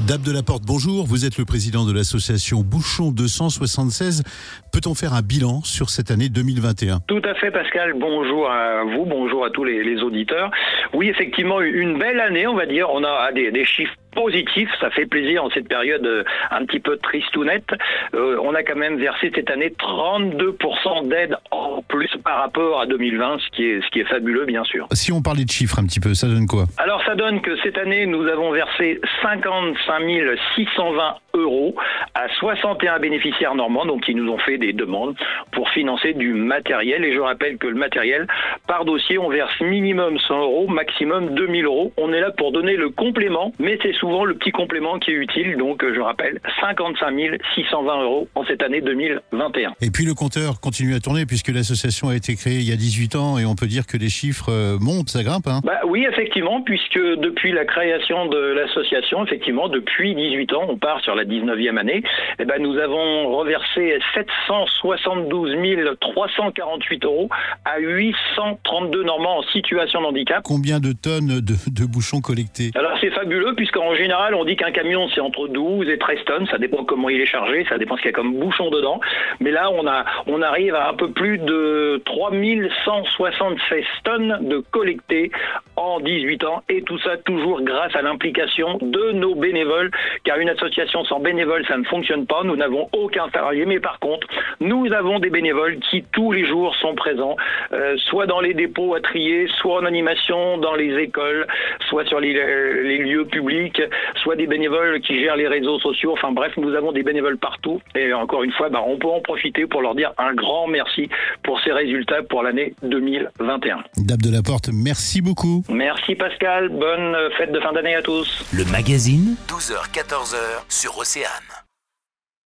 Dame de la Porte, bonjour. Vous êtes le président de l'association Bouchon 276. Peut-on faire un bilan sur cette année 2021 ? Tout à fait, Pascal. Bonjour à vous, bonjour à tous les auditeurs. Oui, effectivement, une belle année, on va dire. On a des chiffres positif, ça fait plaisir en cette période un petit peu tristounette. On a quand même versé cette année 32% d'aide en plus par rapport à 2020, ce qui est fabuleux, bien sûr. Si on parlait de chiffres un petit peu, ça donne quoi ? Alors ça donne que cette année, nous avons versé 55 620 € à 61 bénéficiaires normands, donc qui nous ont fait des demandes pour financer du matériel. Et je rappelle que le matériel, par dossier, on verse minimum 100 €, maximum 2000 €. On est là pour donner le complément, mais c'est souvent le petit complément qui est utile. Donc, je rappelle, 55 620 € en cette année 2021. Et puis le compteur continue à tourner puisque l'association a été créée il y a 18 ans et on peut dire que les chiffres montent, ça grimpe. Oui, effectivement, puisque depuis la création de l'association, effectivement, depuis 18 ans, on part sur la 19e année, nous avons reversé 772 348 € à 832 Normands en situation de handicap. Combien de tonnes de bouchons collectés ? Alors c'est fabuleux puisqu'en général on dit qu'un camion c'est entre 12 et 13 tonnes, ça dépend comment il est chargé, ça dépend ce qu'il y a comme bouchon dedans, mais là on arrive à un peu plus de 3176 tonnes de collectés en 18 ans et tout ça toujours grâce à l'implication de nos bénévoles, car une association sans bénévoles ça ne fonctionne pas, nous n'avons aucun salarié, mais par contre nous avons des bénévoles qui tous les jours sont présents, soit dans les dépôts à trier, soit en animation dans les écoles, soit sur les lieux publics, soit des bénévoles qui gèrent les réseaux sociaux. Enfin bref, nous avons des bénévoles partout. Et encore une fois, on peut en profiter pour leur dire un grand merci pour ces résultats pour l'année 2021. Dame de la Porte, merci beaucoup. Merci Pascal, bonne fête de fin d'année à tous. Le magazine, 12h-14h sur Océane.